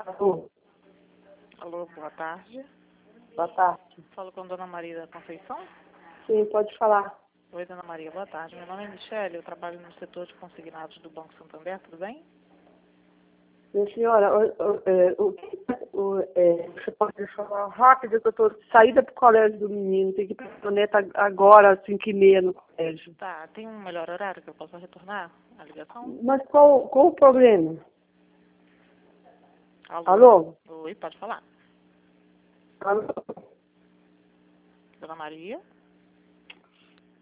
Alô, Alô, boa tarde. boa tarde. Falo com a Dona Maria da Conceição. Sim, pode falar. Oi, Dona Maria, boa tarde. Meu nome é Michele, eu trabalho no setor de consignados do Banco Santander, tudo bem? Minha senhora, você pode falar rápido que eu estou saída para o colégio do menino, tem que ir para a planeta agora, às 5h30 no colégio. Tá, tem um melhor horário que eu possa retornar a ligação? Mas qual o problema? Alô? Alô? Oi, pode falar. Alô? Dona Maria?